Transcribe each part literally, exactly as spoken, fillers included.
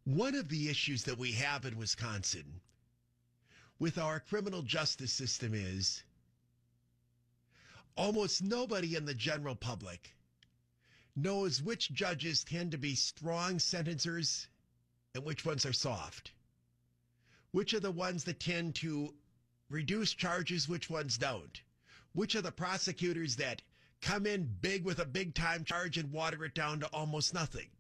One of the issues that we have in Wisconsin with our criminal justice system is almost nobody in the general public knows which judges tend to be strong sentencers and which ones are soft. Which are the ones that tend to reduce charges, which ones don't. Which are the prosecutors that come in big with a big time charge and water it down to almost nothing.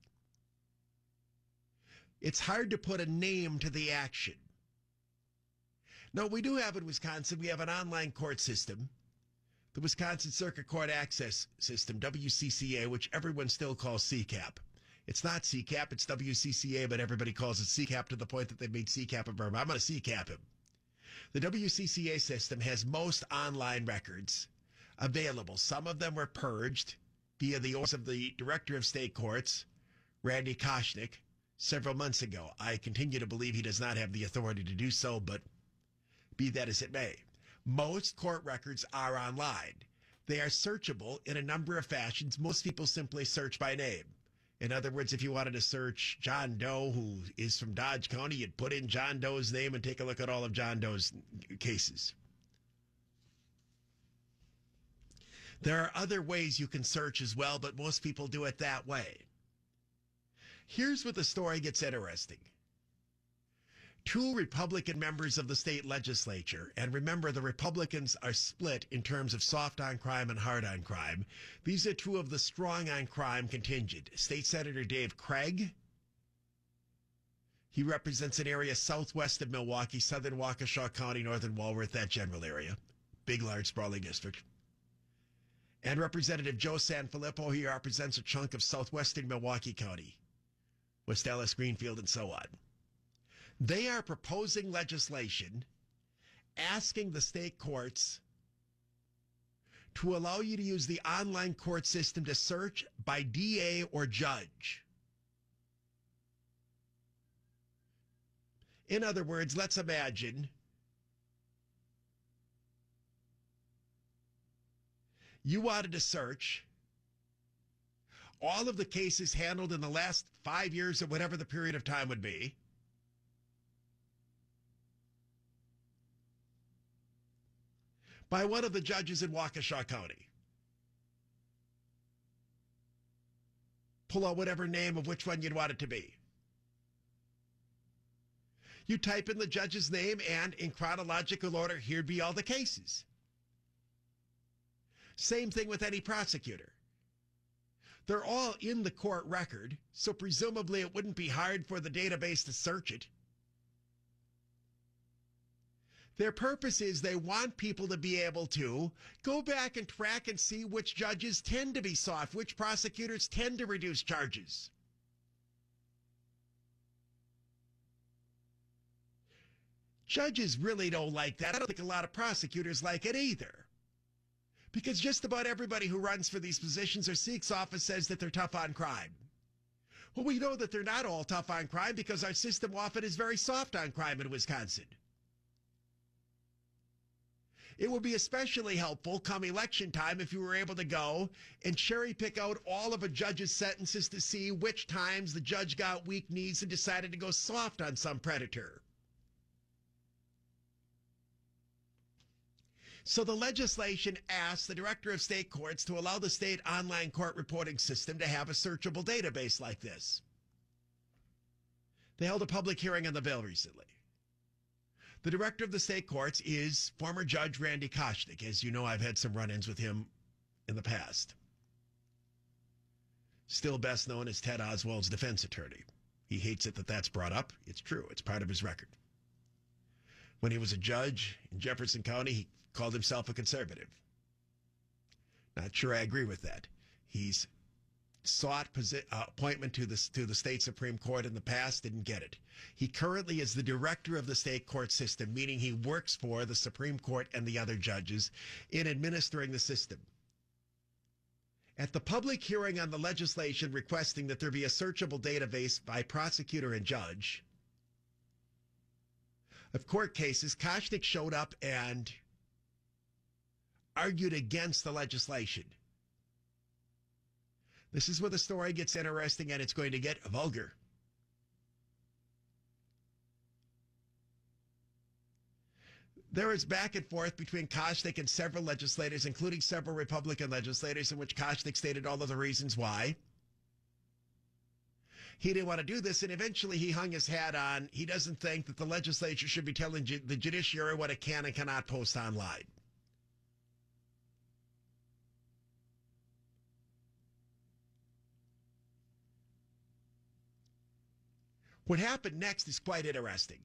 It's hard to put a name to the action. Now, we do have in Wisconsin, we have an online court system, the Wisconsin Circuit Court Access System, W C C A, which everyone still calls C CAP. It's not C CAP, it's W C C A, but everybody calls it C CAP to the point that they made C CAP a verb. I'm going to C CAP him. The W C C A system has most online records available. Some of them were purged via the orders of the Director of State Courts, Randy Koschnick, several months ago. I continue to believe he does not have the authority to do so, but be that as it may. Most court records are online. They are searchable in a number of fashions. Most people simply search by name. In other words, if you wanted to search John Doe, who is from Dodge County, you'd put in John Doe's name and take a look at all of John Doe's cases. There are other ways you can search as well, but most people do it that way. Here's where the story gets interesting. Two Republican members of the state legislature, and remember the Republicans are split in terms of soft on crime and hard on crime. These are two of the strong on crime contingent. State Senator Dave Craig, he represents an area southwest of Milwaukee, southern Waukesha County, northern Walworth, that general area. Big, large, sprawling district. And Representative Joe Sanfilippo, he represents a chunk of southwestern Milwaukee County, West Allis, Greenfield, and so on. They are proposing legislation asking the state courts to allow you to use the online court system to search by D A or judge. In other words, let's imagine you wanted to search all of the cases handled in the last five years or whatever the period of time would be. By one of the judges in Waukesha County. Pull out whatever name of which one you'd want it to be. You type in the judge's name, and in chronological order, here'd be all the cases. Same thing with any prosecutor. They're all in the court record, so presumably it wouldn't be hard for the database to search it. Their purpose is they want people to be able to go back and track and see which judges tend to be soft, which prosecutors tend to reduce charges. Judges really don't like that. I don't think a lot of prosecutors like it either. Because just about everybody who runs for these positions or seeks office says that they're tough on crime. Well, we know that they're not all tough on crime because our system often is very soft on crime in Wisconsin. It would be especially helpful come election time if you were able to go and cherry pick out all of a judge's sentences to see which times the judge got weak knees and decided to go soft on some predator. So the legislation asks the Director of State Courts to allow the state online court reporting system to have a searchable database like this. They held a public hearing on the bill recently. The Director of the State Courts is former Judge Randy Koschnick. As you know, I've had some run-ins with him in the past. Still best known as Ted Oswald's defense attorney. He hates it that that's brought up. It's true. It's part of his record. When he was a judge in Jefferson County, he called himself a conservative. Not sure I agree with that. He's sought posi- uh, appointment to the, to the state Supreme Court in the past, didn't get it. He currently is the director of the state court system, meaning he works for the Supreme Court and the other judges in administering the system. At the public hearing on the legislation requesting that there be a searchable database by prosecutor and judge of court cases, Koschnick showed up and argued against the legislation. This is where the story gets interesting, and it's going to get vulgar. There is back and forth between Koshnick and several legislators, including several Republican legislators, in which Koshnick stated all of the reasons why he didn't want to do this, and eventually he hung his hat on. He doesn't think that the legislature should be telling ju- the judiciary what it can and cannot post online. What happened next is quite interesting.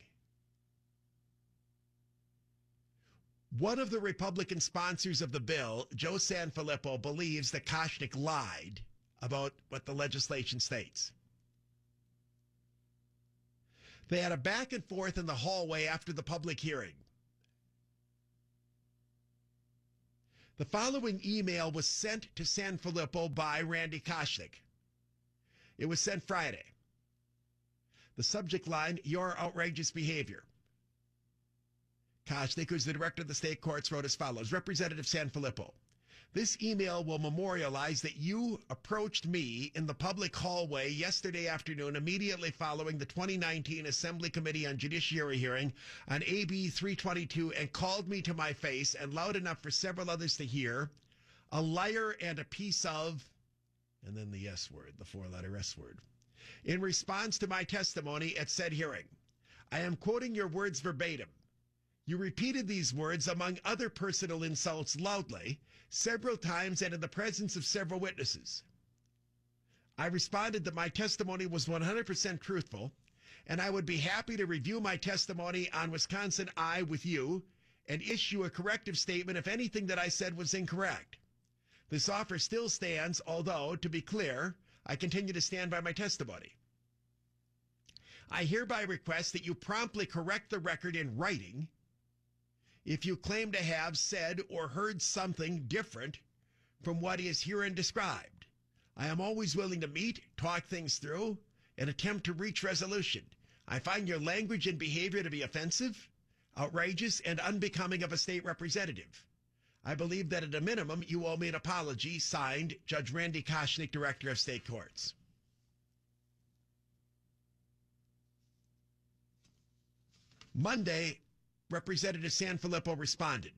One of the Republican sponsors of the bill, Joe Sanfilippo, believes that Koshnick lied about what the legislation states. They had a back and forth in the hallway after the public hearing. The following email was sent to Sanfilippo by Randy Koshnick. It was sent Friday. The subject line, "Your outrageous behavior." Koshnick, who's the director of the state courts, wrote as follows: Representative Sanfilippo, this email will memorialize that you approached me in the public hallway yesterday afternoon immediately following the twenty nineteen Assembly Committee on Judiciary hearing on A B three twenty-two and called me to my face and loud enough for several others to hear, a liar and a piece of, and then the S word, the four-letter S word. In response to my testimony at said hearing, I am quoting your words verbatim. You repeated these words, among other personal insults, loudly, several times and in the presence of several witnesses. I responded that my testimony was one hundred percent truthful, and I would be happy to review my testimony on Wisconsin I with you and issue a corrective statement if anything that I said was incorrect. This offer still stands, although, to be clear, I continue to stand by my testimony. I hereby request that you promptly correct the record in writing if you claim to have said or heard something different from what is herein described. I am always willing to meet, talk things through, and attempt to reach resolution. I find your language and behavior to be offensive, outrageous, and unbecoming of a state representative. I believe that at a minimum you owe me an apology. Signed, Judge Randy Koshnick, Director of State Courts. Monday, Representative Sanfilippo responded.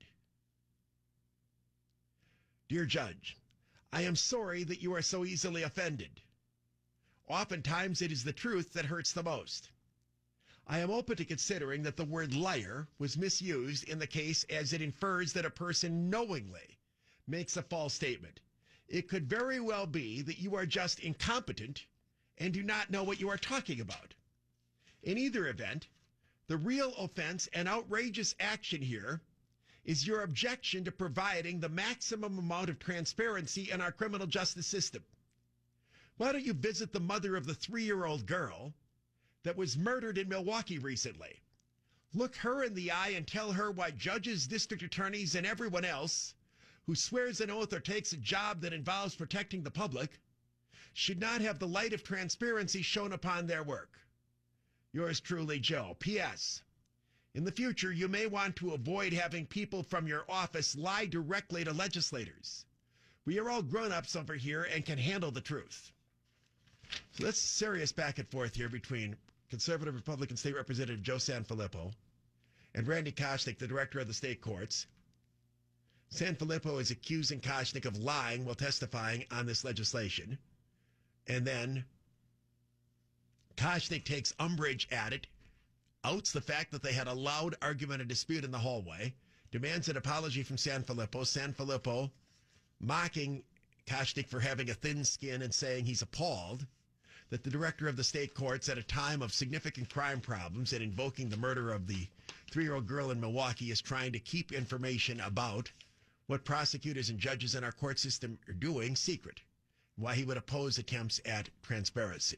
Dear Judge, I am sorry that you are so easily offended. Oftentimes it is the truth that hurts the most. I am open to considering that the word liar was misused in the case as it infers that a person knowingly makes a false statement. It could very well be that you are just incompetent and do not know what you are talking about. In either event, the real offense and outrageous action here is your objection to providing the maximum amount of transparency in our criminal justice system. Why don't you visit the mother of the three-year-old girl that was murdered in Milwaukee recently? Look her in the eye and tell her why judges, district attorneys, and everyone else who swears an oath or takes a job that involves protecting the public should not have the light of transparency shone upon their work. Yours truly, Joe. P S. In the future, you may want to avoid having people from your office lie directly to legislators. We are all grown-ups over here and can handle the truth. So that's serious back and forth here between conservative Republican State Representative Joe Sanfilippo and Randy Koshnick, the director of the state courts. Sanfilippo is accusing Koshnick of lying while testifying on this legislation. And then Koshnick takes umbrage at it, outs the fact that they had a loud argument and dispute in the hallway, demands an apology from Sanfilippo. Sanfilippo mocking Koshnick for having a thin skin and saying he's appalled that the director of the state courts, at a time of significant crime problems and invoking the murder of the three-year-old girl in Milwaukee, is trying to keep information about what prosecutors and judges in our court system are doing secret, why he would oppose attempts at transparency.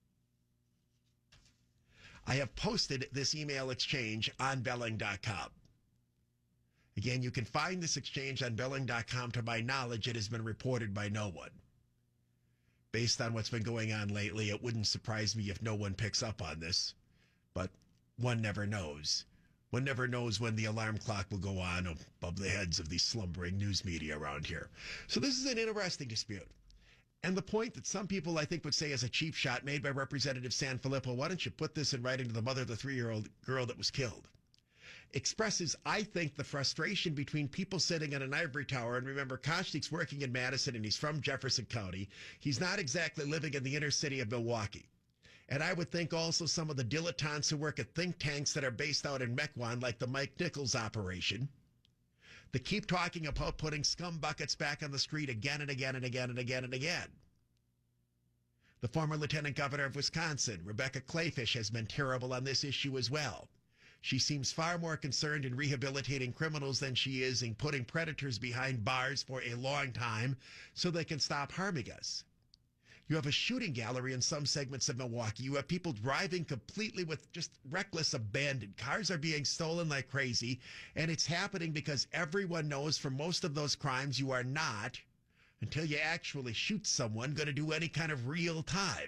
I have posted this email exchange on Belling dot com. Again, you can find this exchange on Belling dot com. To my knowledge, it has been reported by no one. Based on what's been going on lately, it wouldn't surprise me if no one picks up on this, but one never knows. One never knows when the alarm clock will go on above the heads of the slumbering news media around here. So this is an interesting dispute. And the point that some people, I think, would say is a cheap shot made by Representative Sanfilippo, why don't you put this in writing to the mother of the three-year-old girl that was killed? expresses, I think, the frustration between people sitting in an ivory tower. And remember, Koshnik's working in Madison and he's from Jefferson County. He's not exactly living in the inner city of Milwaukee. And I would think also some of the dilettantes who work at think tanks that are based out in Mequon, like the Mike Nichols operation, that keep talking about putting scum buckets back on the street again and again and again and again and again. The former lieutenant governor of Wisconsin, Rebecca Kleefisch, has been terrible on this issue as well. She seems far more concerned in rehabilitating criminals than she is in putting predators behind bars for a long time so they can stop harming us. You have a shooting gallery in some segments of Milwaukee. You have people driving completely with just reckless abandon. Cars are being stolen like crazy, and it's happening because everyone knows for most of those crimes you are not, until you actually shoot someone, going to do any kind of real time.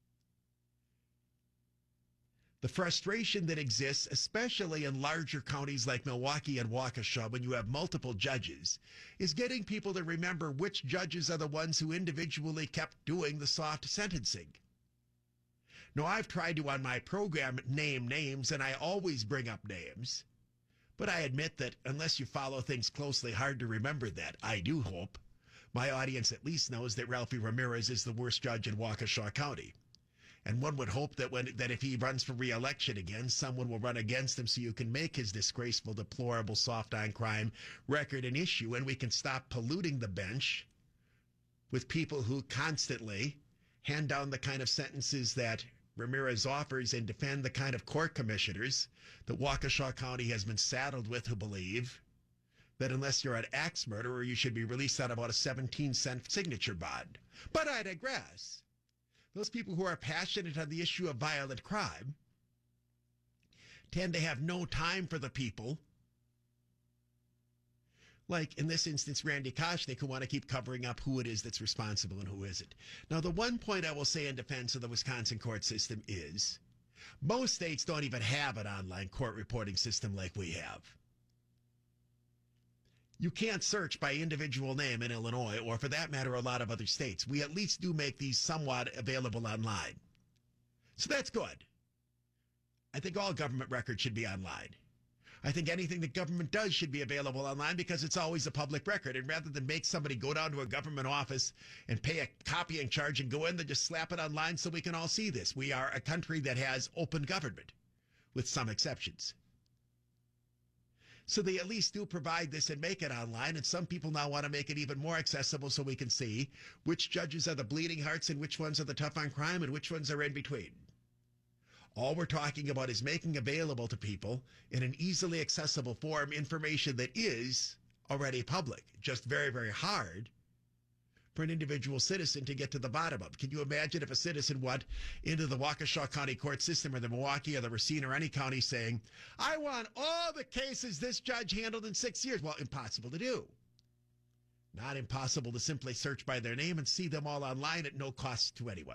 The frustration that exists, especially in larger counties like Milwaukee and Waukesha, when you have multiple judges, is getting people to remember which judges are the ones who individually kept doing the soft sentencing. Now, I've tried to, on my program, name names, and I always bring up names. But I admit that unless you follow things closely, hard to remember that. I do hope my audience at least knows that Ralphie Ramirez is the worst judge in Waukesha County. And one would hope that when that if he runs for re-election again, someone will run against him so you can make his disgraceful, deplorable, soft-on-crime record an issue, and we can stop polluting the bench with people who constantly hand down the kind of sentences that Ramirez offers and defend the kind of court commissioners that Waukesha County has been saddled with, who believe that unless you're an axe murderer, you should be released on about a seventeen cent signature bond. But I digress. Those people who are passionate on the issue of violent crime tend to have no time for the people, like in this instance, Randy Koshnik, who want to keep covering up who it is that's responsible and who isn't. Now, the one point I will say in defense of the Wisconsin court system is most states don't even have an online court reporting system like we have. You can't search by individual name in Illinois, or for that matter, a lot of other states. We at least do make these somewhat available online. So that's good. I think all government records should be online. I think anything that government does should be available online because it's always a public record. And rather than make somebody go down to a government office and pay a copying charge and go in, they just slap it online so we can all see this. We are a country that has open government, with some exceptions. So they at least do provide this and make it online, and some people now want to make it even more accessible so we can see which judges are the bleeding hearts and which ones are the tough on crime and which ones are in between. All we're talking about is making available to people in an easily accessible form information that is already public, just very, very hard for an individual citizen to get to the bottom of. Can you imagine if a citizen went into the Waukesha County court system or the Milwaukee or the Racine or any county saying, I want all the cases this judge handled in six years? Well, impossible to do. Not impossible to simply search by their name and see them all online at no cost to anyone.